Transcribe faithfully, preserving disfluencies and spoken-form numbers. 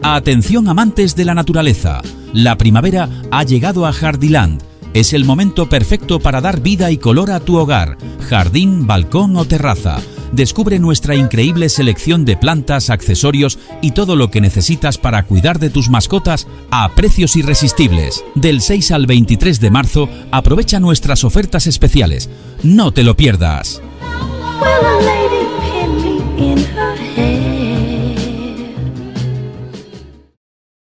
Atención amantes de la naturaleza. La primavera ha llegado a Jardiland. Es el momento perfecto para dar vida y color a tu hogar, jardín, balcón o terraza. Descubre nuestra increíble selección de plantas, accesorios y todo lo que necesitas para cuidar de tus mascotas a precios irresistibles. Del seis al veintitrés de marzo, aprovecha nuestras ofertas especiales. No te lo pierdas.